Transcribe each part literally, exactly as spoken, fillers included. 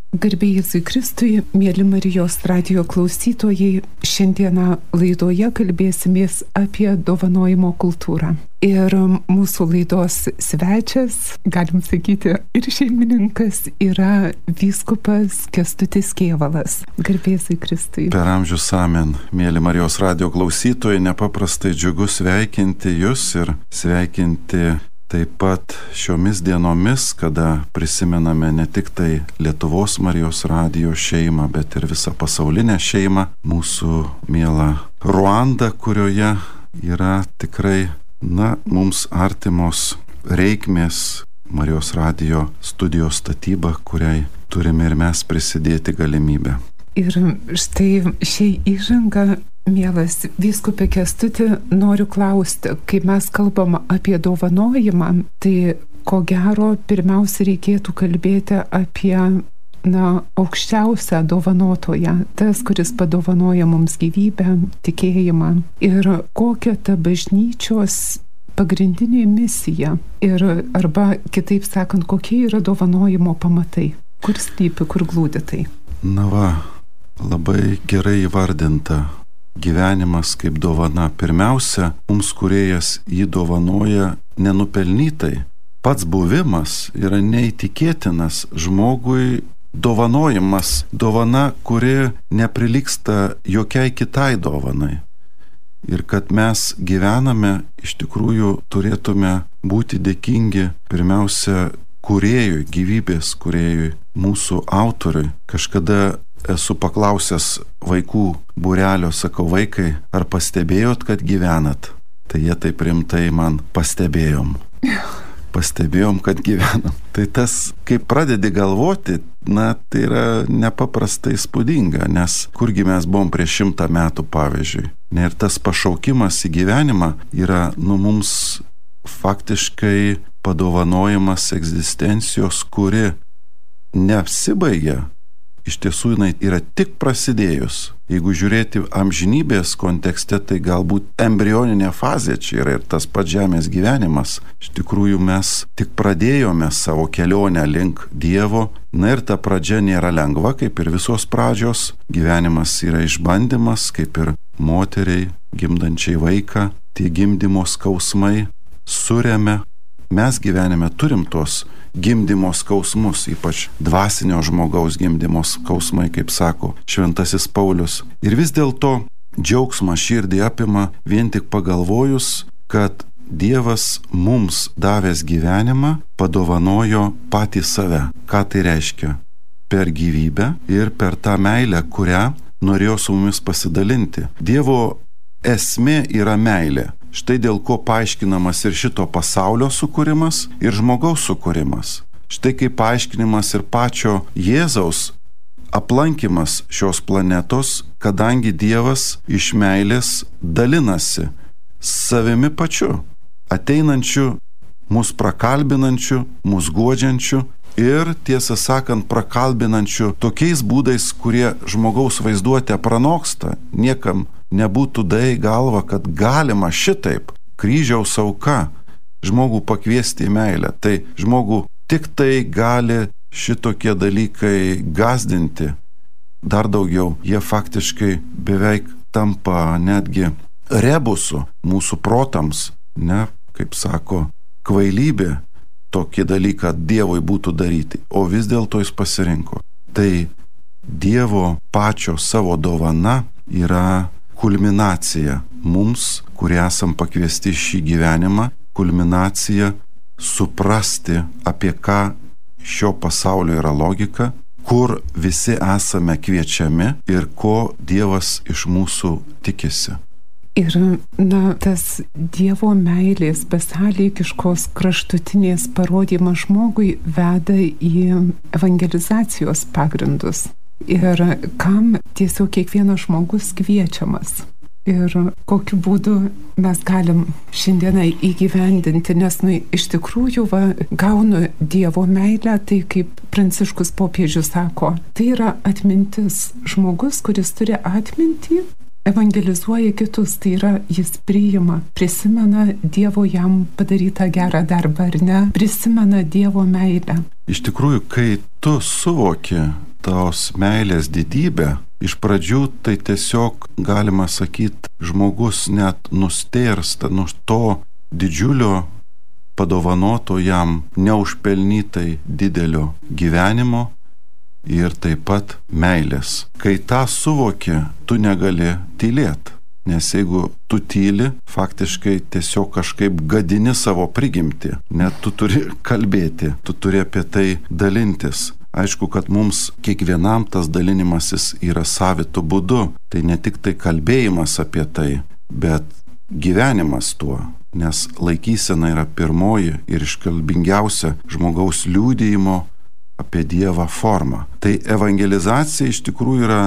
Garbė Jėzui Kristui, mėly Marijos radijo klausytojai, šiandieną laidoje kalbėsimės apie dovanojimo kultūrą. Ir mūsų laidos svečias, galim sakyti, ir šeimininkas yra vyskupas Kęstutis Kėvalas. Garbė Jėzui Kristui. Per amžius amen, mėly Marijos radijo klausytojai, nepaprastai džiugu sveikinti jūs ir sveikinti taip pat šiomis dienomis, kada prisimename ne tik tai Lietuvos Marijos radijo šeimą, bet ir visą pasaulinę šeimą, mūsų mielą Ruandą, kurioje yra tikrai, na, mums artimos reikmės Marijos radijo studijos statyba, kuriai turime ir mes prisidėti galimybę. Ir štai šiai įžanga, mielas vyskupe Kęstuti, noriu klausti, kai mes kalbam apie dovanojimą, tai ko gero pirmiausia reikėtų kalbėti apie, na, aukščiausią dovanotoją, tas, kuris padovanoja mums gyvybę, tikėjimą. Ir kokia ta bažnyčios pagrindinė misija ir arba, kitaip sakant, kokie yra dovanojimo pamatai, kur slypi, kur glūdi tai. Na va, labai gerai įvardinta. Gyvenimas kaip dovana. Pirmiausia, mums kūrėjas jį dovanoja nenupelnytai. Pats buvimas yra neįtikėtinas žmogui dovanojimas. Dovana, kuri neprilygsta jokiai kitai dovanai. Ir kad mes gyvename, iš tikrųjų turėtume būti dėkingi pirmiausia kūrėjui, gyvybės kūrėjui, mūsų autoriui. Kažkada esu paklausęs vaikų būrelio, sakau, vaikai, ar pastebėjot, kad gyvenat? Tai jie taip rimtai man pastebėjom. Pastebėjom, kad gyvenam. Tai tas, kai pradedi galvoti, na, tai yra nepaprastai įspūdinga, nes kurgi mes buvom prieš šimtą metų, pavyzdžiui. Ne, ir tas pašaukimas į gyvenimą yra, nu, mums faktiškai padovanojimas egzistencijos, kuri neapsibaigia. Iš tiesų, jinai yra tik prasidėjus. Jeigu žiūrėti amžinybės kontekste, tai galbūt embrioninė fazė čia yra ir tas pats žemės gyvenimas. Iš tikrųjų, mes tik pradėjome savo kelionę link Dievo. Na ir ta pradžia nėra lengva, kaip ir visos pradžios. Gyvenimas yra išbandymas, kaip ir moteriai gimdančiai vaiką. Tie gimdymo skausmai suremia. Mes gyvenime turim tos gimdymo skausmus, ypač dvasinio žmogaus gimdymo skausmai, kaip sako šventasis Paulius. Ir vis dėlto džiaugsmą širdį apima vien tik pagalvojus, kad Dievas mums davęs gyvenimą padovanojo patį save. Ką tai reiškia? Per gyvybę ir per tą meilę, kurią norėjo su mumis pasidalinti. Dievo esmė yra meilė. Štai dėl ko paaiškinamas ir šito pasaulio sukūrimas, ir žmogaus sukūrimas. Štai kaip paaiškinimas ir pačio Jėzaus aplankimas šios planetos, kadangi Dievas iš meilės dalinasi savimi pačiu, ateinančiu, mus prakalbinančiu, mus guodžiančiu ir, tiesą sakant, prakalbinančiu tokiais būdais, kurie žmogaus vaizduotę pranoksta. Niekam nebūtų daei galva, kad galima šitaip kryžiaus auka žmogų pakviesti į meilę. Tai žmogų tik tai gali šitokie dalykai gąsdinti. Dar daugiau, jie faktiškai beveik tampa netgi rebusu mūsų protams, ne, kaip sako, kvailybė tokį dalyką Dievui būtų daryti, o vis dėlto jis pasirinko. Tai Dievo pačio savo dovana yra kulminacija mums, kurie esam pakviesti šį gyvenimą, kulminacija suprasti, apie ką šio pasaulio yra logika, kur visi esame kviečiami ir ko Dievas iš mūsų tikisi. Ir, na, tas Dievo meilės besąlygiškos kraštutinės parodymas žmogui veda į evangelizacijos pagrindus. Ir kam tiesiog kiekvienas žmogus kviečiamas. Ir kokiu būdu mes galim šiandieną įgyvendinti, nes, nu, iš tikrųjų, va, gaunu Dievo meilę, tai kaip Pranciškus popiežius sako, tai yra atmintis. Žmogus, kuris turi atmintį, evangelizuoja kitus, tai yra jis priima, prisimena Dievo jam padarytą gerą darbą, ar ne, prisimena Dievo meilę. Iš tikrųjų, kai tu suvoki tos meilės didybę, iš pradžių tai tiesiog, galima sakyti, žmogus net nustėrsta nuo to didžiulio padovanoto jam neužpelnytai didelio gyvenimo ir taip pat meilės. Kai tą suvoki, tu negali tylėti. Nes jeigu tu tyli, faktiškai tiesiog kažkaip gadini savo prigimtį. Net tu turi kalbėti, tu turi apie tai dalintis. Aišku, kad mums kiekvienam tas dalinimasis yra savitu būdu. Tai ne tik tai kalbėjimas apie tai, bet gyvenimas tuo. Nes laikysena yra pirmoji ir iškalbingiausia žmogaus liudijimo apie Dievą forma. Tai evangelizacija iš tikrųjų yra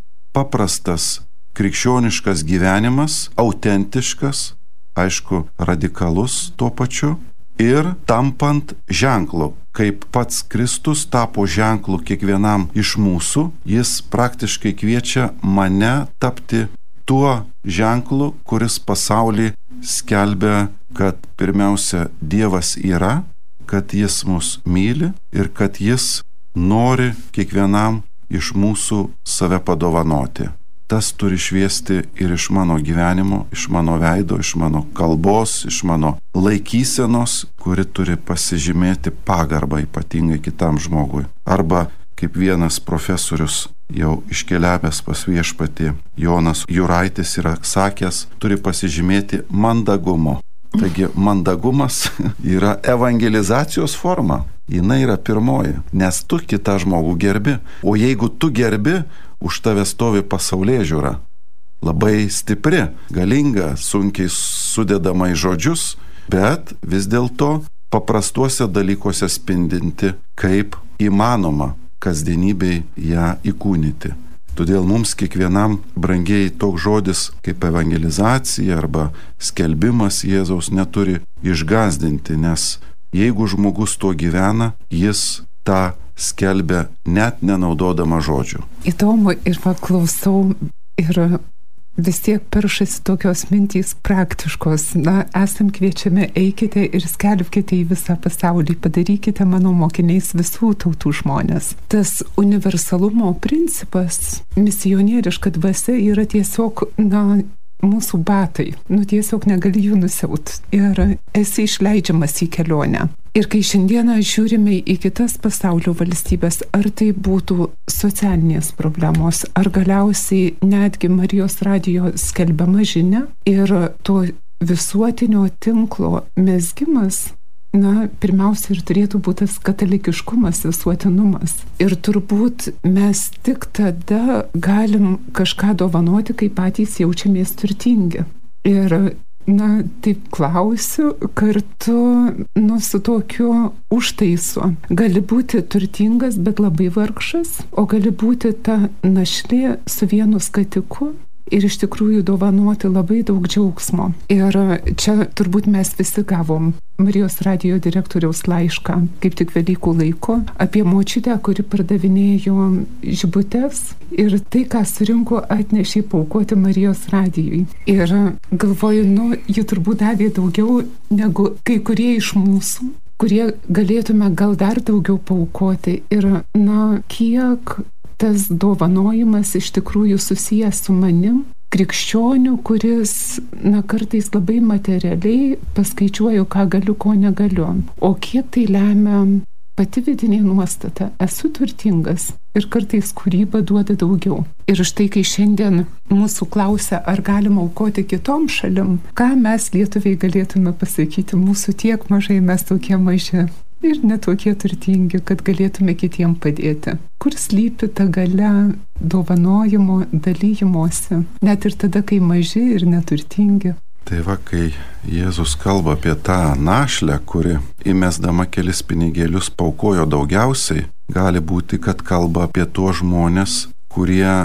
paprastas krikščioniškas gyvenimas, autentiškas, aišku, radikalus tuo pačiu ir tampant ženklu. Kaip pats Kristus tapo ženklu kiekvienam iš mūsų, jis praktiškai kviečia mane tapti tuo ženklu, kuris pasaulį skelbia, kad pirmiausia Dievas yra, kad jis mus myli ir kad jis nori kiekvienam iš mūsų save padovanoti. Tas turi šviesti ir iš mano gyvenimo, iš mano veido, iš mano kalbos, iš mano laikysenos, kuri turi pasižymėti pagarbą ypatingai kitam žmogui. Arba, kaip vienas profesorius jau iškeliavęs pas viešpatį, Jonas Juraitis yra sakęs, turi pasižymėti mandagumo. Taigi mandagumas yra evangelizacijos forma. Jinai yra pirmoji, nes tu kitą žmogų gerbi. O jeigu tu gerbi, už tave stovi pasaulėžiūra. Labai stipri, galinga, sunkiai sudedama į žodžius, bet vis dėlto paprastuose dalykuose spindinti, kaip įmanoma kasdienybei ją įkūnyti. Todėl mums kiekvienam brangiai toks žodis kaip evangelizacija arba skelbimas Jėzaus neturi išgąsdinti, nes jeigu žmogus tuo gyvena, jis tą skelbia net nenaudodama žodžių. Įdomu ir paklausau ir vis tiek peršasi tokios mintys praktiškos. Na, esam kviečiami, eikite ir skelbkite į visą pasaulį, padarykite mano mokiniais visų tautų žmonės. Tas universalumo principas, misionieriška dvasia yra tiesiog, na, mūsų batai, nu tiesiog negali jų nusiaut ir esi išleidžiamas į kelionę. Ir kai šiandieną žiūrime į kitas pasaulio valstybės, ar tai būtų socialinės problemos, ar galiausiai netgi Marijos radijo skelbiama žinia ir to visuotinio tinklo mezgimas, na, pirmiausia ir turėtų būti tas katalikiškumas, visuotinumas. Ir turbūt mes tik tada galim kažką dovanoti, kai patys jaučiamės turtingi. Ir, na, taip klausiu kartu, nu, su tokiu užtaisu. Gali būti turtingas, bet labai vargšas, o gali būti ta našlė su vienu skatiku ir iš tikrųjų dovanoti labai daug džiaugsmo. Ir čia turbūt mes visi gavom Marijos radijo direktoriaus laišką, kaip tik Velykų laiko, apie močiutę, kuri pardavinėjo žibutes ir tai, ką surinko, atnešė paaukoti Marijos radijui. Ir galvoju, nu, ji turbūt davė daugiau negu kai kurie iš mūsų, kurie galėtume gal dar daugiau paaukoti. Ir, na, kiek tas dovanojimas iš tikrųjų susijęs su manim, krikščioniu, kuris, na, kartais labai materialiai paskaičiuoju, ką galiu, ko negaliu. O kiek tai lemia pati vidinė nuostata, esu turtingas ir kartais kūryba duoda daugiau. Ir štai, kai šiandien mūsų klausia, ar galima aukoti kitom šalim, ką mes lietuviai galėtume pasakyti, mūsų tiek mažai, mes tokie maži ir netokie turtingi, kad galėtume kitiem padėti. Kur slypi ta galia dovanojimo, dalyjimuose, net ir tada, kai maži ir neturtingi. Tai va, kai Jėzus kalba apie tą našlę, kuri įmesdama kelis pinigėlius paukojo daugiausiai, gali būti, kad kalba apie tuos žmonės, kurie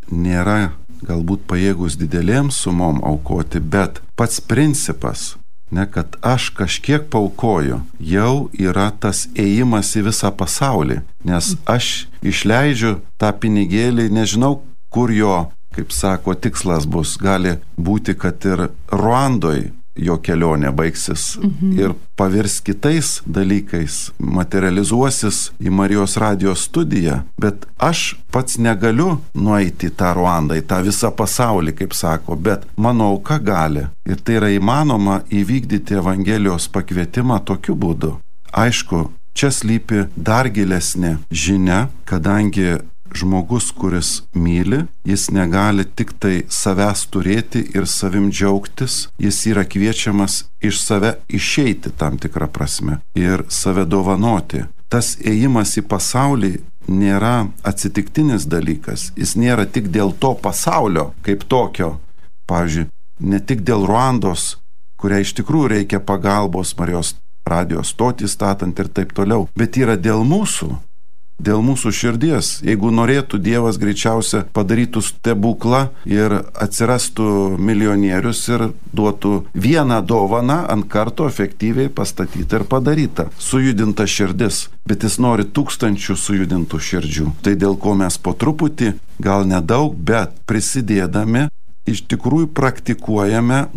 nėra galbūt pajėgus didelėm sumom aukoti, bet pats principas, ne, kad aš kažkiek paukoju, jau yra tas ėjimas į visą pasaulį, nes aš išleidžiu tą pinigėlį, nežinau, kur jo, kaip sako, tikslas bus. Gali būti, kad ir Ruandoj jo kelionė baigsis mhm. ir pavirs kitais dalykais, materializuosis į Marijos radijos studiją, bet aš pats negaliu nueiti į tą Ruandą, į tą visą pasaulį, kaip sako, bet mano auka gali. Ir tai yra įmanoma įvykdyti Evangelijos pakvietimą tokiu būdu. Aišku, čia slypi dar gilesnė žinia, kadangi žmogus, kuris myli, jis negali tik tai savęs turėti ir savim džiaugtis, jis yra kviečiamas iš save išeiti tam tikrą prasme ir save dovanoti. Tas ėjimas į pasaulį nėra atsitiktinis dalykas, jis nėra tik dėl to pasaulio kaip tokio. Pavyzdžiui, ne tik dėl Ruandos, kuriai iš tikrųjų reikia pagalbos Marijos radijos stotį statant ir taip toliau, bet yra dėl mūsų. Dėl mūsų širdies. Jeigu norėtų, Dievas greičiausia padarytų stebuklą ir atsirastų milijonierius ir duotų vieną dovaną ant karto efektyviai pastatytą ir padarytą. Sujudinta širdis, bet jis nori tūkstančių sujudintų širdžių. Tai dėl ko mes po truputį, gal nedaug, bet prisidėdami, iš tikrųjų praktikuojame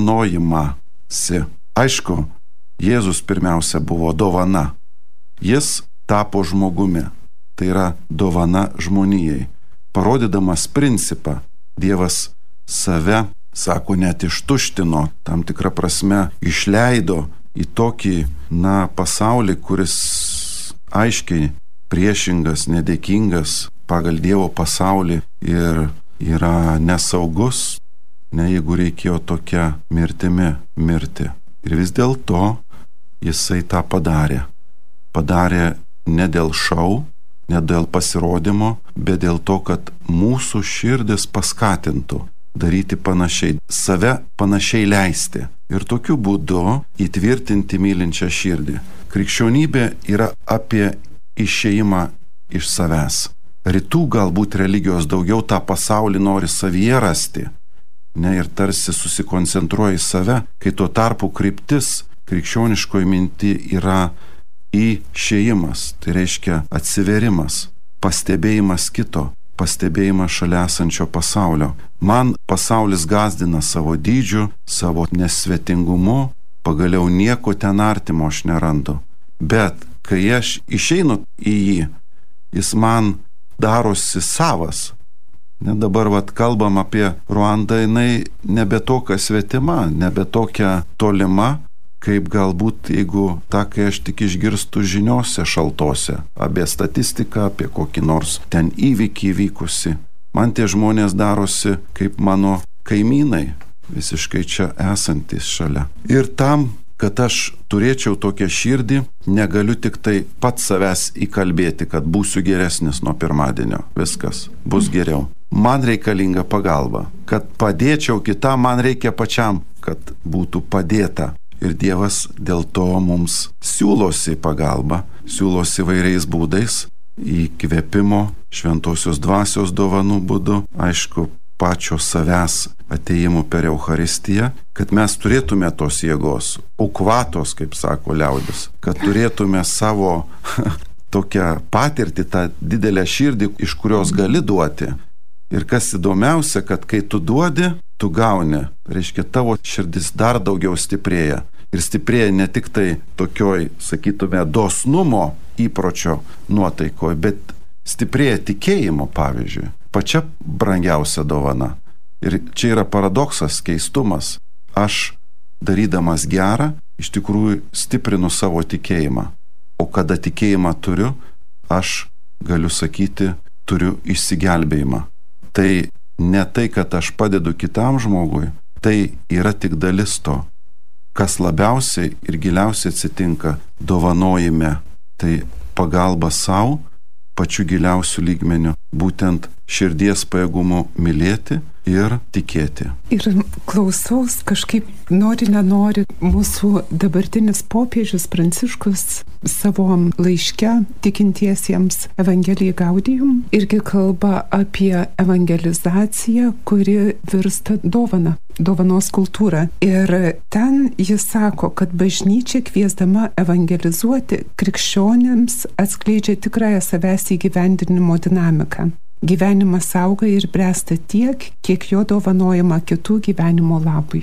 dovanojimąsi. Aišku, Jėzus pirmiausia buvo dovana. Jis tapo žmogumi. Tai yra dovana žmonijai. Parodydamas principą, Dievas save, sako, net ištuštino, tam tikrą prasme išleido į tokį, na, pasaulį, kuris aiškiai priešingas, nedėkingas pagal Dievo pasaulį ir yra nesaugus, ne jeigu reikėjo tokia mirtimi mirti. Ir vis dėlto jisai tą padarė. Padarė ne dėl šou, ne dėl pasirodymo, bet dėl to, kad mūsų širdis paskatintų daryti panašiai, save panašiai leisti ir tokiu būdu įtvirtinti mylinčią širdį. Krikščionybė yra apie išėjimą iš savęs. Rytų galbūt religijos daugiau tą pasaulį nori savyje rasti, ne, ir tarsi susikoncentruoja į save, kai tuo tarpu kryptis krikščioniškoji minti yra išėjimas, tai reiškia atsiverimas, pastebėjimas kito, pastebėjimas šalia esančio pasaulio. Man pasaulis gąsdina savo dydžiu, savo nesvetingumu, pagaliau nieko ten artimo aš nerandu. Bet kai aš išeinu į jį, jis man darosi savas. Ne, dabar vat kalbam apie Ruandą, jinai nebe tokia svetima, nebe tokia tolima, kaip galbūt, jeigu tą, kai aš tik išgirstu žiniose šaltose, apie statistiką, apie kokį nors ten įvykį įvykusi. Man tie žmonės darosi kaip mano kaimynai, visiškai čia esantis šalia. Ir tam, kad aš turėčiau tokią širdį, negaliu tik tai pats savęs įkalbėti, kad būsiu geresnis nuo pirmadienio. Viskas bus geriau. Man reikalinga pagalba. Kad padėčiau kitam, man reikia pačiam, kad būtų padėta. Ir Dievas dėl to mums siūlosi pagalbą, siūlosi vairiais būdais, įkvėpimo, šventosios dvasios dovanų būdu, aišku, pačio savęs atėjimų per Eucharistiją, kad mes turėtume tos jėgos, ukvatos, kaip sako liaudis, kad turėtume savo tokią patirtį, tą didelę širdį, iš kurios gali duoti. Ir kas įdomiausia, kad kai tu duodi, tu gauni. Reiškia, tavo širdis dar daugiau stiprėja. Ir stiprėja ne tik tai tokioj, sakytume, dosnumo įpročio nuotaikoje, bet stiprėja tikėjimo, pavyzdžiui. Pačia brangiausia dovana. Ir čia yra paradoksas, keistumas. Aš, darydamas gerą, iš tikrųjų stiprinu savo tikėjimą. O kada tikėjimą turiu, aš galiu sakyti, turiu išsigelbėjimą. Tai ne tai, kad aš padedu kitam žmogui, tai yra tik dalis to. Kas labiausiai ir giliausiai atsitinka dovanojime, tai pagalba savo pačiu giliausiu lygmeniu, būtent širdies pajėgumu mylėti ir tikėti. Ir klausaus, kažkaip nori, nenori, mūsų dabartinis popiežius Pranciškus savo laiške tikintiesiems Evangelijai Gaudium irgi kalba apie evangelizaciją, kuri virsta dovana, dovanos kultūra. Ir ten jis sako, kad bažnyčia kviesdama evangelizuoti krikščionėms atskleidžia tikrąją savęs įgyvendinimo dinamiką. Gyvenimas auga ir bręsta tiek, kiek jo dovanojama kitų gyvenimo labui.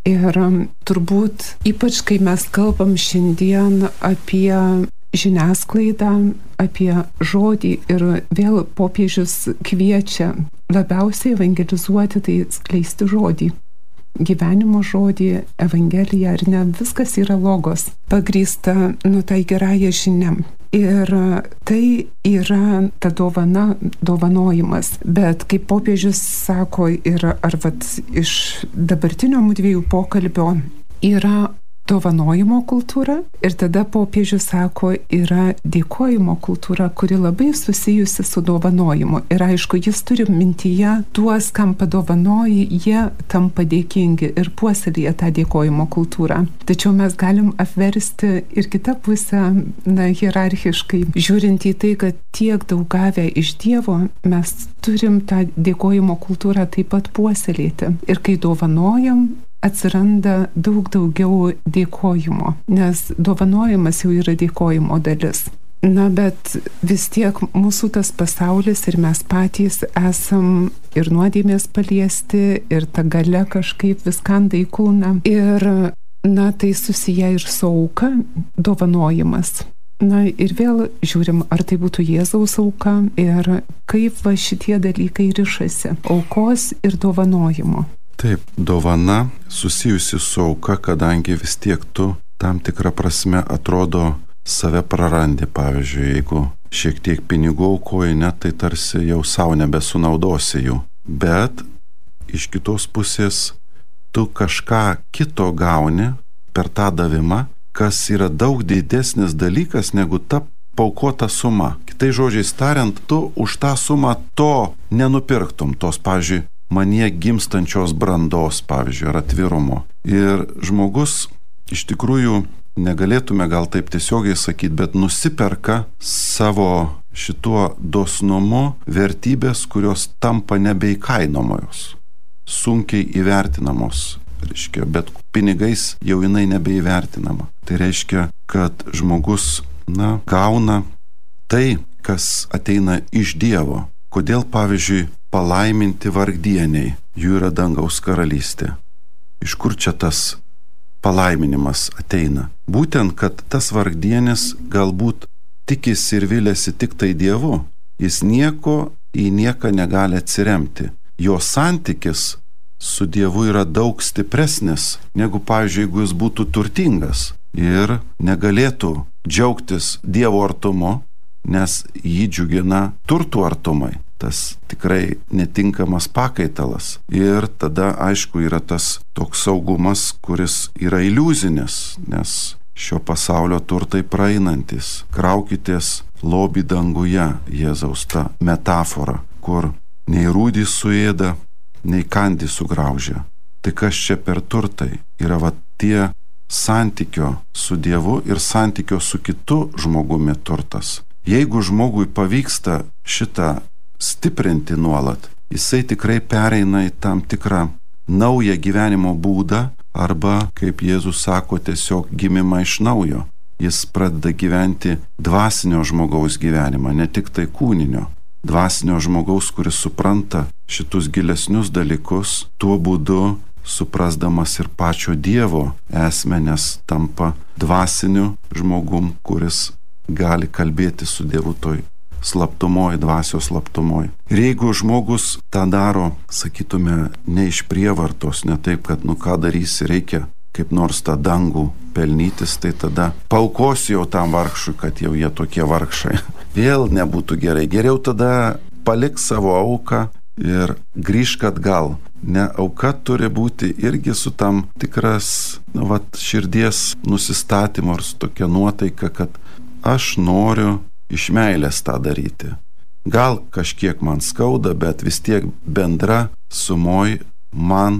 Ir turbūt, ypač kai mes kalbam šiandien apie žiniasklaidą, apie žodį ir vėl popiežius kviečia labiausiai evangelizuoti, tai skleisti žodį. Gyvenimo žodį, evangeliją, ar ne, viskas yra logos, pagrįsta nu tai gerąją žinią. Ir tai yra ta dovana, dovanojimas. Bet kaip popiežius sako, ir ar vat iš dabartinio mudviejų pokalbio yra dovanojimo kultūra ir tada popiežius sako, yra dėkojimo kultūra, kuri labai susijusi su dovanojimu. Ir aišku, jis turi mintyje tuos, kam padovanoji, jie tampa dėkingi ir puoselėja tą dėkojimo kultūrą. Tačiau mes galim apversti ir kitą pusę, na, hierarchiškai, žiūrint į tai, kad tiek daug gavę iš Dievo, mes turim tą dėkojimo kultūrą taip pat puoselėti. Ir kai dovanojam, atsiranda daug daugiau dėkojimo, nes dovanojimas jau yra dėkojimo dalis. Na, bet vis tiek mūsų tas pasaulis ir mes patys esam ir nuodėmės paliesti, ir ta galia kažkaip viskanda į kūną. Ir, na, tai susiję ir su auka, dovanojimas. Na, ir vėl žiūrim, ar tai būtų Jėzaus auka ir kaip va šitie dalykai rišasi, aukos ir dovanojimo. Taip, dovana susijusi su auka, kadangi vis tiek tu tam tikrą prasme atrodo save prarandi. Pavyzdžiui, jeigu šiek tiek pinigų aukoji, net tai tarsi jau savo nebesunaudosi jų. Bet iš kitos pusės tu kažką kito gauni per tą davimą, kas yra daug didesnis dalykas negu ta paukota suma. Kitais žodžiais tariant, tu už tą sumą to nenupirktum, tos, pavyzdžiui, manyje gimstančios brandos, pavyzdžiui, ar atvirumo. Ir žmogus iš tikrųjų, negalėtume gal taip tiesiogiai sakyti, bet nusiperka savo šituo dosnumu vertybės, kurios tampa nebeįkainomos, sunkiai įvertinamos. Reiškia, bet pinigais jau jinai nebeįvertinama. Tai reiškia, kad žmogus, na, gauna tai, kas ateina iš Dievo. Kodėl, pavyzdžiui, palaiminti vargdieniai, jų yra dangaus karalystė. Iš kur čia tas palaiminimas ateina? Būtent, kad tas vargdienis galbūt tikisi ir vilėsi tik tai Dievu. Jis nieko į nieką negali atsiremti. Jo santykis su Dievu yra daug stipresnis, negu, pavyzdžiui, jeigu jis būtų turtingas ir negalėtų džiaugtis Dievo artumu, nes jį džiugina turtų artumai. Tas tikrai netinkamas pakaitalas. Ir tada, aišku, yra tas toks saugumas, kuris yra iliuzinis, nes šio pasaulio turtai praeinantis. Kraukitės lobį danguje, Jėzaus ta metafora, kur nei rūdį suėda, nei kandį sugraužia. Tai kas čia per turtai? Yra va tie santykio su Dievu ir santykio su kitu žmogumi turtas. Jeigu žmogui pavyksta šitą stiprinti nuolat, jisai tikrai pereina į tam tikrą naują gyvenimo būdą arba, kaip Jėzus sako, tiesiog gimimą iš naujo. Jis pradeda gyventi dvasinio žmogaus gyvenimą, ne tik tai kūninio. Dvasinio žmogaus, kuris supranta šitus gilesnius dalykus, tuo būdu suprasdamas ir pačio Dievo esmę, nes tampa dvasiniu žmogum, kuris gali kalbėti su Dievu toj slaptumoji, dvasios slaptumoji. Ir jeigu žmogus tą daro, sakytume, ne iš prievartos, ne taip, kad nu ką darysi, reikia kaip nors tą dangų pelnytis, tai tada paukosiu jau tam vargšui, kad jau jie tokie vargšai. Vėl nebūtų gerai. Geriau tada palik savo auką ir grįžk atgal. Ne, auka turi būti irgi su tam tikras, nu, vat, širdies nusistatymo ir su tokia nuotaika, kad aš noriu iš meilės tą daryti. Gal kažkiek man skauda, bet vis tiek bendra sumoj man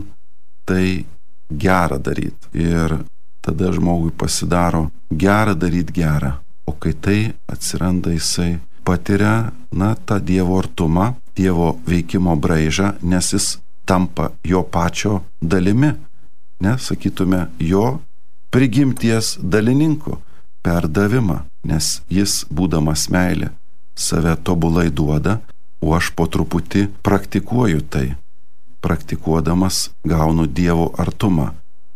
tai gera daryti. Ir tada žmogui pasidaro gera daryti gerą. O kai tai atsiranda, jisai patiria, na, tą Dievo artumą, Dievo veikimo braižą, nes jis tampa jo pačio dalimi. Ne, sakytume, jo prigimties dalininku per davimą, nes jis, būdamas meilė, save tobulai duoda, o aš po truputį praktikuoju tai. Praktikuodamas gaunu Dievo artumą.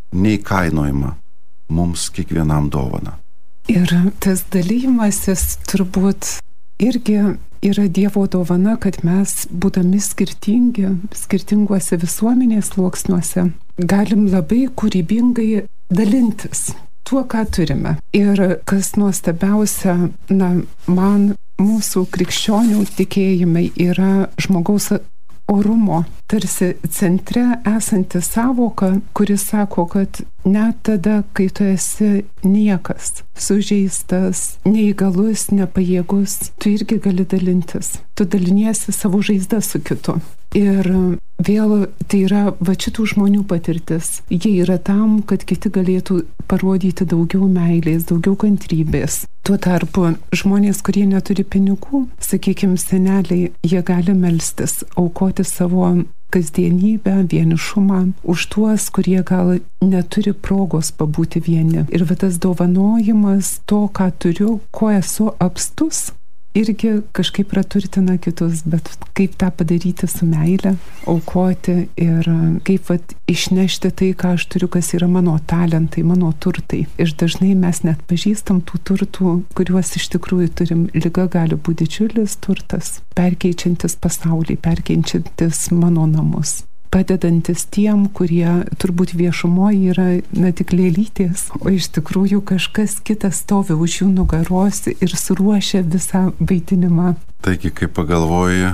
neįkainojama mums kiekvienam dovana. Ir tas dalymasis turbūt irgi yra Dievo dovana, kad mes, būdami skirtingi, skirtinguose visuomenės sluoksniuose, galim labai kūrybingai dalintis tuo, ką turime. Ir kas nuostabiausia, na, man mūsų krikščionių tikėjimai yra žmogaus orumo tarsi centre esanti sąvoka, kuris sako, kad net tada, kai tu esi niekas, sužeistas, neįgalus, nepajėgus, tu irgi gali dalintis. Tu daliniesi savo žaizdą su kitu. Ir vėl tai yra va šitų žmonių patirtis. Jie yra tam, kad kiti galėtų parodyti daugiau meilės, daugiau kantrybės. Tuo tarpu žmonės, kurie neturi pinigų, sakykime, seneliai, jie gali melstis, aukoti savo kasdienybę, vienišumą už tuos, kurie gal neturi progos pabūti vieni. Ir va tas dovanojimas to, ką turiu, ko esu apstus, irgi kažkaip praturtina kitus, bet kaip tą padaryti su meile, aukoti ir kaip vat, išnešti tai, ką aš turiu, kas yra mano talentai, mano turtai. Ir dažnai mes net pažįstam tų turtų, kuriuos iš tikrųjų turim. Liga gali būti didžiulis turtas, perkeičiantis pasaulį, perkeičiantis mano namus, padedantis tiem, kurie turbūt viešumoje yra na tik lėlytės, o iš tikrųjų kažkas kitas stovi už jų nugaros ir suruošia visą vaidinimą. Taigi, kai pagalvoji,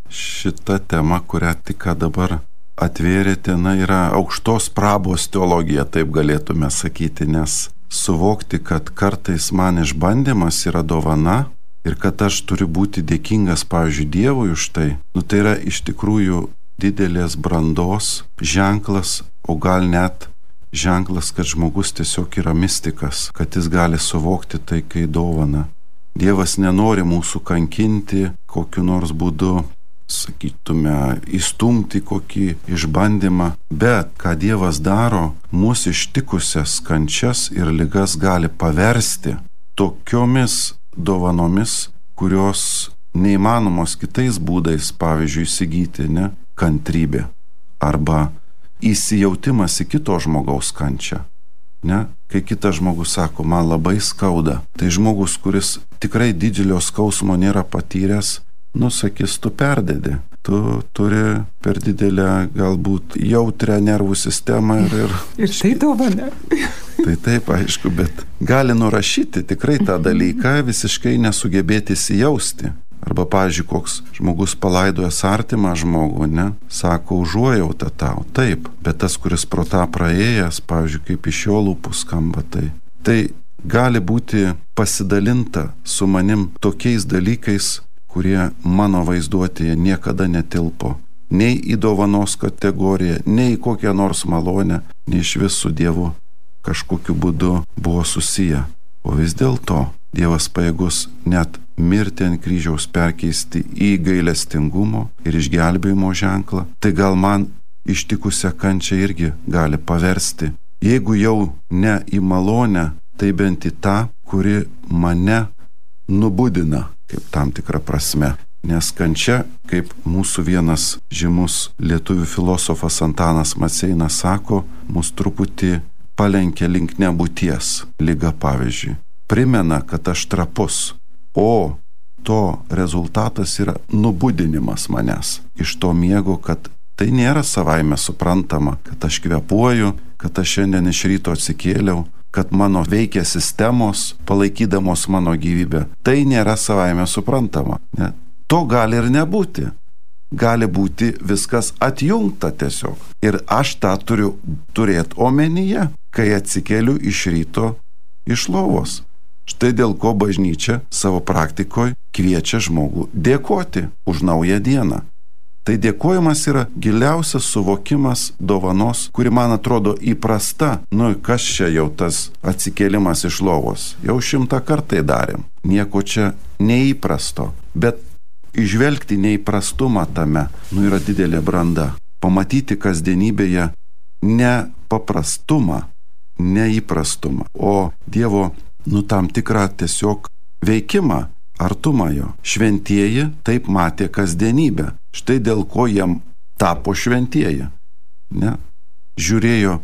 šita tema, kurią tik dabar atvėrėte, na, yra aukštos prabos teologija, taip galėtume sakyti, nes suvokti, kad kartais man išbandymas yra dovana ir kad aš turiu būti dėkingas, pavyzdžiui, Dievui už tai, nu tai yra iš tikrųjų didelės brandos ženklas, o gal net ženklas, kad žmogus tiesiog yra mistikas, kad jis gali suvokti tai, kai dovana. Dievas nenori mūsų kankinti kokiu nors būdu, sakytume, įstumti kokį išbandymą, bet ką Dievas daro, mūsų ištikusias kančias ir ligas gali paversti tokiomis dovanomis, kurios neįmanomos kitais būdais, pavyzdžiui, įsigyti, ne? Kantrybė arba įsijautimas į kito žmogaus kančią. Ne? Kai kitas žmogus sako, man labai skauda, tai žmogus, kuris tikrai didžiulio skausmo nėra patyręs, nu, sakys, tu perdedi. Tu turi per didelę, galbūt jautrią nervų sistemą ir... Ir, ir tai dovana. Tai taip, aišku, bet gali nurašyti tikrai tą dalyką, visiškai nesugebėti įsijausti. Arba, pavyzdžiui, koks žmogus palaidojęs artimą žmogų, ne, sako, užuojautą tau. Taip, bet tas, kuris pro tą praėjęs, pavyzdžiui, kaip iš jo lūpų skamba, tai, tai gali būti pasidalinta su manim tokiais dalykais, kurie mano vaizduotėje niekada netilpo. Nei į dovanos kategoriją, nei į kokią nors malonę, nei iš vis su Dievu kažkokiu būdu buvo susiję. O vis dėlto Dievas pajėgus net mirti ant kryžiaus perkeisti į gailestingumo ir išgelbėjimo ženklą, tai gal man ištikusią kančią irgi gali paversti. Jeigu jau ne į malonę, tai bent į tą, kuri mane nubudina, kaip tam tikra prasme. Nes kančia, kaip mūsų vienas žymus lietuvių filosofas Antanas Maceinas sako, mus truputį palenkia link nebūties, liga pavyzdžiui. Primena, kad aš trapus, o to rezultatas yra nubudinimas manęs iš to miego, kad tai nėra savaime suprantama, kad aš kvepuoju, kad aš šiandien iš ryto atsikėliau, kad mano veikia sistemos, palaikydamos mano gyvybę. Tai nėra savaime suprantama. Ne? To gali ir nebūti. Gali būti viskas atjungta tiesiog. Ir aš tą turiu turėti omenyje, kai atsikėliu iš ryto iš lovos. Štai dėl ko bažnyčia savo praktikoje kviečia žmogų dėkoti už naują dieną. Tai dėkojimas yra giliausias suvokimas dovanos, kuri man atrodo įprasta. Nu, kas čia jau tas atsikėlimas iš lovos? Jau šimtą kartai darėm. Nieko čia neįprasto. Bet įžvelgti neįprastumą tame, nu, yra didelė branda. Pamatyti kasdienybėje ne paprastumą, neįprastumą, o Dievo nu tam tikrą tiesiog veikimą, artumą jo. Šventieji taip matė kasdienybę. Štai dėl ko jiem tapo šventieji. Ne? Žiūrėjo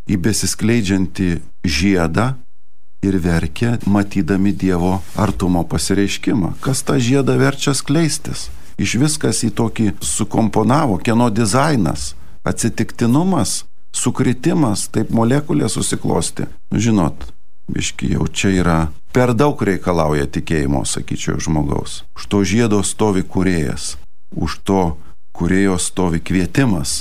į besiskleidžiantį žiedą ir verkia, matydami Dievo artumo pasireiškimą. Kas tą žiedą verčia skleistis? Iš viskas į tokį sukomponavo, kieno dizainas, atsitiktinumas, sukritimas, taip molekulė susiklosti. Žinot, biški jau čia yra per daug reikalauja tikėjimo, sakyčiau, žmogaus. Už to žiedo stovi kūrėjas, už to kūrėjo stovi kvietimas,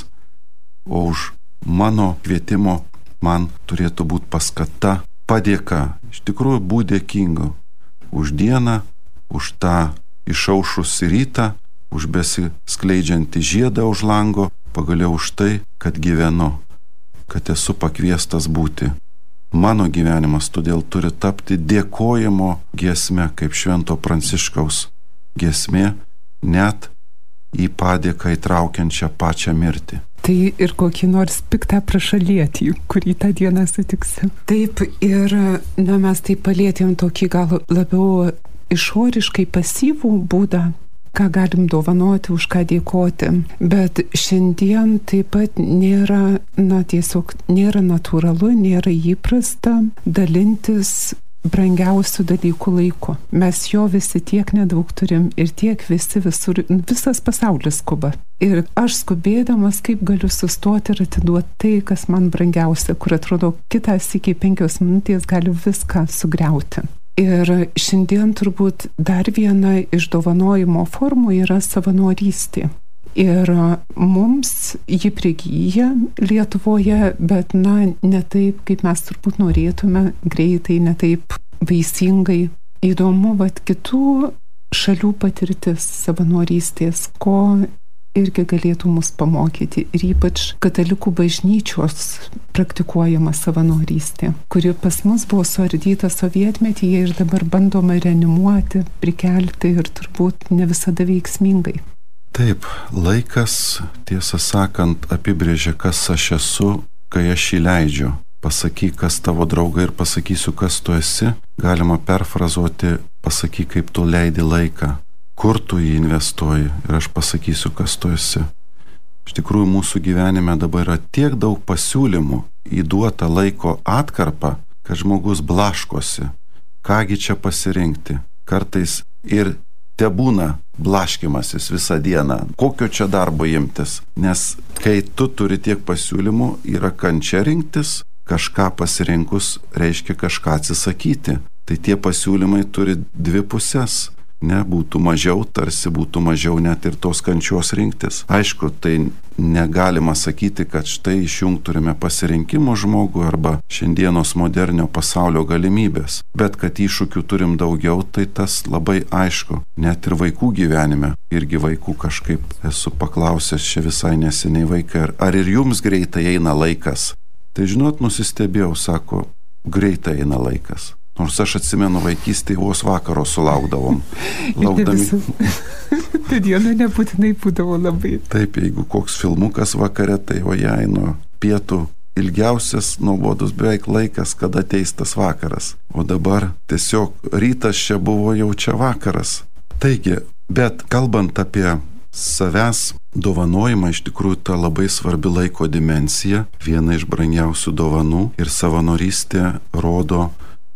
o už mano kvietimo man turėtų būti paskata, padėka. Iš tikrųjų, būti dėkingu už dieną, už tą išaušusį rytą, už besiskleidžiantį žiedą už lango, pagaliau už tai, kad gyvenu, kad esu pakviestas būti. Mano gyvenimas todėl turi tapti dėkojimo giesme, kaip Švento Pranciškaus giesmė, net į padėką įtraukiančią pačią mirtį. Tai ir kokį nors piktą prašalietį, kurį tą dieną sutiksi. Taip, ir na, mes tai palėtėm tokį gal labiau išoriškai pasyvų būdą, ką galim dovanoti, už ką dėkoti. Bet šiandien taip pat nėra, na tiesiog nėra natūralu, nėra įprasta dalintis brangiausių dalykų laiko. Mes jo visi tiek nedaug turim ir tiek visi visur, visas pasaulis skuba. Ir aš skubėdamas, kaip galiu sustoti ir atiduoti tai, kas man brangiausia, kur atrodo kitas iki penkios minutės gali viską sugriauti. Ir šiandien turbūt dar viena iš dovanojimo formų yra savanorystė. Ir mums ji prigyja Lietuvoje, bet na, ne taip, kaip mes turbūt norėtume, greitai, ne taip vaisingai. Įdomu, vat kitų šalių patirtis savanorystės, ko irgi galėtų mus pamokyti. Ir ypač katalikų bažnyčios praktikuojama savanorystė, kuri pas mus buvo suardyta sovietmetyje ir dabar bandoma reanimuoti, prikelti ir turbūt ne visada veiksmingai. Taip, laikas, tiesą sakant, apibrėžia, kas aš esu, kai aš jį leidžiu. Pasakyk, kas tavo draugai ir pasakysiu, kas tu esi. Galima perfrazuoti, pasakyk, kaip tu leidi laiką, kur tu jį investuoji ir aš pasakysiu, kas tu esi. Iš tikrųjų, mūsų gyvenime dabar yra tiek daug pasiūlymų įduota laiko atkarpą, kad žmogus blaškosi. Kągi čia pasirinkti? Kartais ir te būna blaškimasis visą dieną. Kokio čia darbo imtis? Nes kai tu turi tiek pasiūlymų, yra kančia rinktis, kažką pasirinkus reiškia kažką atsisakyti. Tai tie pasiūlymai turi dvi pusės. Ne, būtų mažiau, tarsi būtų mažiau net ir tos kančios rinktis. Aišku, tai negalima sakyti, kad štai išjungturime pasirinkimo žmogų arba šiandienos modernio pasaulio galimybės. Bet kad iššūkių turim daugiau, tai tas labai aišku. Net ir vaikų gyvenime. Irgi vaikų kažkaip esu paklausęs čia visai neseniai vaikai, ar ir jums greitai eina laikas? Tai žinot, nusistebėjau, sako, greitai eina laikas. Nors aš atsimenu vaikystėje vos vakaro sulaukdavom. Laukdami. Tai diena nebūtinai būdavo labai. Taip, jeigu koks filmukas vakare, tai o jai nuo pietų ilgiausias, nuobodus beveik laikas, kada ateis tas vakaras. O dabar tiesiog rytas čia buvo jau čia vakaras. Taigi, bet kalbant apie savęs dovanojimą, iš tikrųjų ta labai svarbi laiko dimensija, viena iš brangiausių dovanų ir savanorystė rodo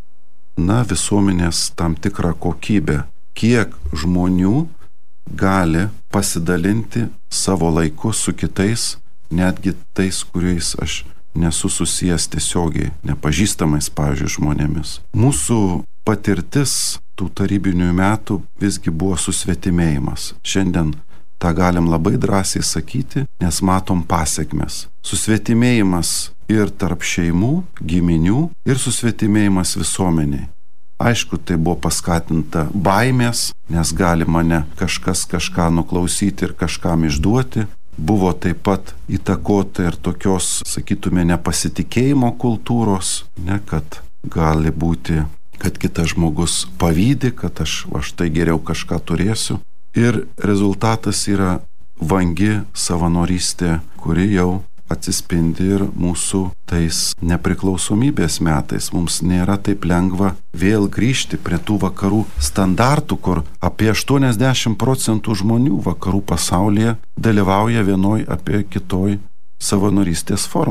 na, visuomenės tam tikrą kokybę. Kiek žmonių gali pasidalinti savo laiku su kitais, netgi tais, kuriais aš nesu susijęs tiesiogiai, nepažįstamais, pavyzdžiui, žmonėmis. Mūsų patirtis tų tarybinių metų visgi buvo susvetimėjimas. Šiandien tą galim labai drąsiai sakyti, nes matom pasekmes. Susvetimėjimas ir tarp šeimų, giminių ir susvetimėjimas visuomeniai. Aišku, tai buvo paskatinta baimės, nes gali mane kažkas kažką nuklausyti ir kažkam išduoti. Buvo taip pat įtakota ir tokios, sakytume, nepasitikėjimo kultūros, ne, kad gali būti, kad kitas žmogus pavydi, kad aš, aš tai geriau kažką turėsiu. Ir rezultatas yra vangi savanorystė, kuri jau atsispindi ir mūsų tais nepriklausomybės metais. Mums nėra taip lengva vėl grįžti prie tų vakarų standartų, kur apie aštuoniasdešimt procentų žmonių vakarų pasaulyje dalyvauja vienoj apie kitoj savanorystės formoj.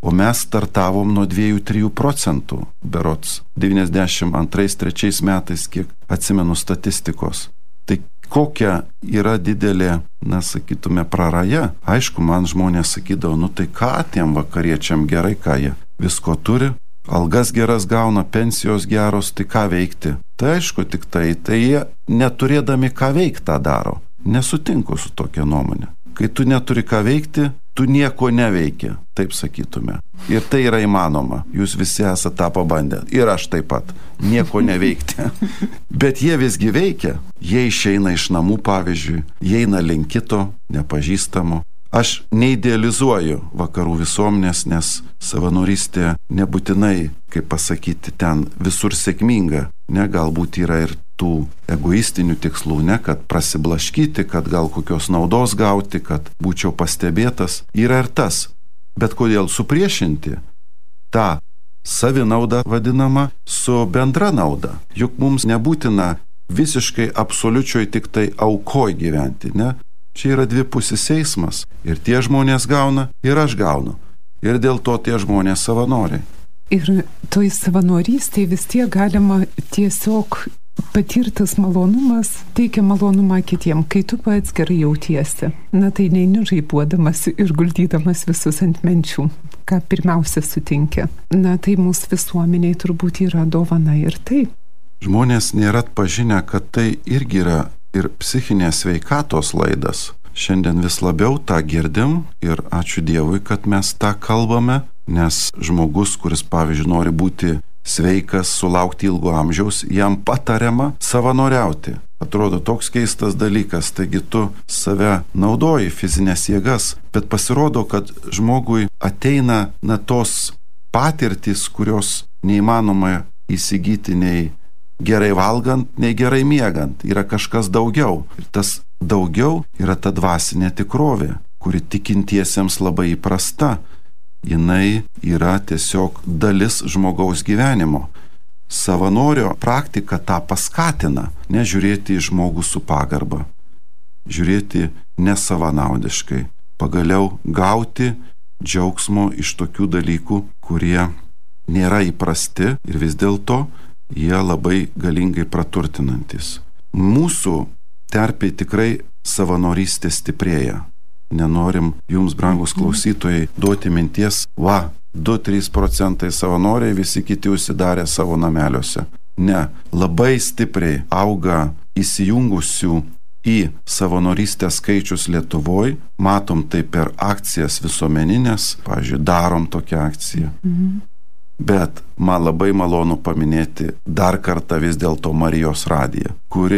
o mes startavom nuo dviejų trijų procentų, berods devyniasdešimt antrais trečiais metais, kiek atsimenu statistikos. Tai kokia yra didelė, na, sakytume, praraja. Aišku, man žmonės sakydavo, nu tai ką tiem vakariečiam gerai, ką jie visko turi, algas geras gauna, pensijos geros, tai ką veikti? Tai aišku, tik tai, tai jie neturėdami ką veikti tą daro. Nesutinku su tokia nuomonė. Kai tu neturi ką veikti, tu nieko neveiki, taip sakytume. Ir tai yra įmanoma. Jūs visi esate tą pabandę. Ir aš taip pat. Nieko neveikti. Bet jie visgi veikia. Jie išeina iš namų, pavyzdžiui. Jie eina link kito, nepažįstamo. Aš neidealizuoju vakarų visuomenės, nes savanorystė nebūtinai, kaip pasakyti, ten visur sėkminga. Ne, galbūt yra ir tų egoistinių tikslų, ne, kad prasiblaškyti, kad gal kokios naudos gauti, kad būčiau pastebėtas. Yra ir tas. Bet kodėl supriešinti tą savinaudą vadinamą su bendra nauda? Juk mums nebūtina visiškai absoliučiai tik tai aukoj gyventi, ne? Čia yra dvipusis eismas. Ir tie žmonės gauna, ir aš gaunu. Ir dėl to tie žmonės savanoriai. Ir toj savanorystėje vis tiek galima tiesiog patirtas malonumas teikia malonumą kitiem, kai tu pats gerai jautiesi. Na tai neini žaibuodamas ir guldydamas visus ant menčių, ką pirmiausia sutinki. Na tai mūsų visuomeniai turbūt yra dovana ir tai. Žmonės nėra atpažinę, kad tai irgi yra ir psichinės sveikatos laidas. Šiandien vis labiau tą girdim ir ačiū Dievui, kad mes tą kalbame, nes žmogus, kuris, pavyzdžiui, nori būti sveikas, sulaukti ilgo amžiaus, jam patariama savanoriauti. Atrodo toks keistas dalykas, taigi tu save naudoji fizinės jėgas, bet pasirodo, kad žmogui ateina na tos patirtys, kurios neįmanoma įsigyti nei gerai valgant, nei gerai miegant. Yra kažkas daugiau. Ir tas daugiau yra ta dvasinė tikrovė, kuri tikintiesiems labai įprasta. Jinai yra tiesiog dalis žmogaus gyvenimo. Savanorio praktika tą paskatina. Nežiūrėti į žmogų su pagarba. Žiūrėti nesavanaudiškai. Pagaliau gauti džiaugsmo iš tokių dalykų, kurie nėra įprasti ir vis dėlto jie labai galingai praturtinantis. Mūsų terpiai tikrai savanorystė stiprėja. Nenorim jums, brangus klausytojai, duoti minties, va, du trys procentai savanoriai, visi kiti užsidarė savo nameliuose. Ne, labai stipriai auga įsijungusių į savanorystę skaičius Lietuvoj. Matom tai per akcijas visuomeninės, pavyzdžiui, darom tokią akciją. Mhm. Bet man labai malonu paminėti dar kartą vis dėlto Marijos radiją, kuri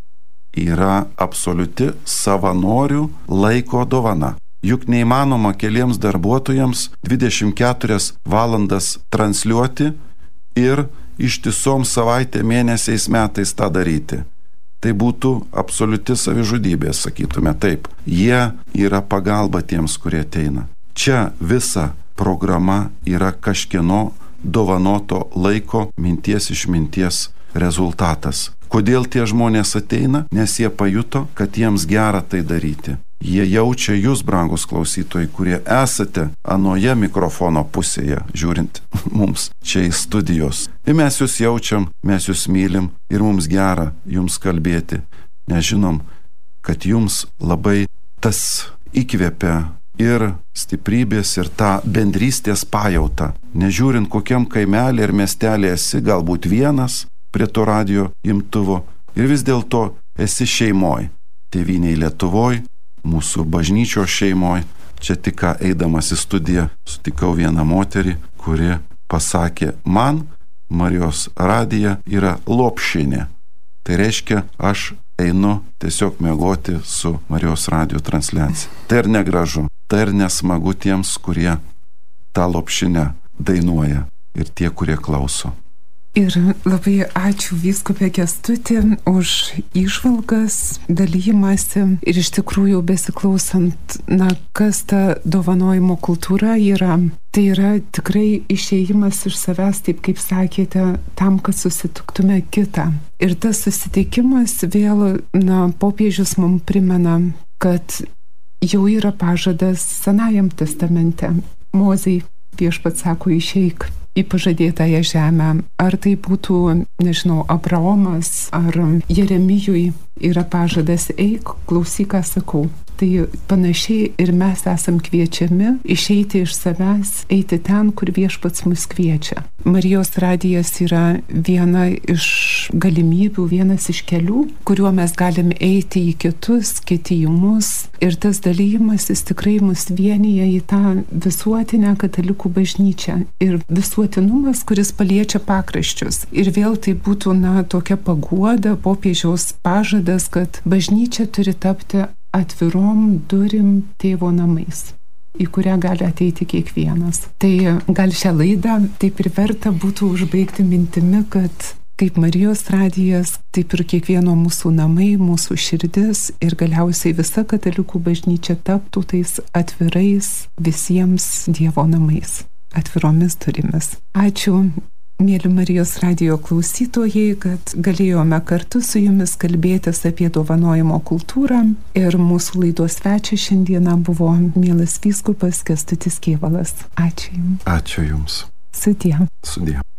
yra absoliuti savanorių laiko dovana. Juk neįmanoma keliems darbuotojams dvidešimt keturias valandas transliuoti ir ištisom savaitė, mėnesiais, metais tą daryti. Tai būtų absoliuti savižudybė, sakytume taip. Jie yra pagalba tiems, kurie ateina. Čia visa programa yra kažkieno dovanoto laiko, minties išminties rezultatas. Kodėl tie žmonės ateina? Nes jie pajuto, kad jiems gera tai daryti. Jie jaučia jūs, brangus klausytojai, kurie esate anoje mikrofono pusėje, žiūrint mums čia į studijos. Ir mes jūs jaučiam, mes jūs mylim ir mums gera jums kalbėti. Nes žinom, kad jums labai tas įkvepia ir stiprybės, ir tą bendrystės pajautą. Nežiūrint, kokiam kaimelį ir miestelį esi, galbūt vienas prie to radio imtuvo, ir vis dėlto esi šeimoj. Tėvynėj Lietuvoj, mūsų bažnyčios šeimoj. Čia tik ką eidamas į studiją sutikau vieną moterį, kuri pasakė, man Marijos radija yra lopšinė. Tai reiškia, aš einu tiesiog miegoti su Marijos radijo transliacija. Tai ir negražu, tai ir nesmagu tiems, kurie tą lopšinę dainuoja ir tie, kurie klauso. Ir labai ačiū vyskupė Kęstuti už įžvalgas, dalyjimąsi ir iš tikrųjų besiklausant, na, kas ta dovanojimo kultūra yra. Tai yra tikrai išėjimas iš savęs, taip kaip sakėte, tam, kad susitiktume kitą. Ir tas susitikimas vėl, na, popiežius mums primena, kad jau yra pažadas Senajam testamente, Mozei. viešpats sako išeik į pažadėtąją žemę. Ar tai būtų, nežinau, Abraomas ar Jeremijui yra pažadas eik, klausyk, ką sakau. Tai panašiai ir mes esam kviečiami išeiti iš savęs, eiti ten, kur viešpats mus kviečia. Marijos radijas yra viena iš galimybių, vienas iš kelių, kuriuo mes galim eiti į kitus, kiti į mus. Ir tas dalymasis tikrai mus vienyje į tą visuotinę katalikų bažnyčią. Ir visuotinumas, kuris paliečia pakraščius. Ir vėl tai būtų, na, tokia paguoda, popiežiaus pažadas, kad bažnyčia turi tapti atvirom durim tėvo namais, į kurią gali ateiti kiekvienas. Tai gal šią laidą taip ir verta būtų užbaigti mintimi, kad kaip Marijos radijas, taip ir kiekvieno mūsų namai, mūsų širdis ir galiausiai visa katalikų bažnyčia taptų tais atvirais visiems Dievo namais, atviromis durimis. Ačiū, mėly Marijos radijo klausytojai, kad galėjome kartu su jumis kalbėtis apie dovanojimo kultūrą. Ir mūsų laidos svečias šiandieną buvo mielas vyskupas Kęstutis Kėvalas. Ačiū Jums. Ačiū Jums. Sudie. Sudie.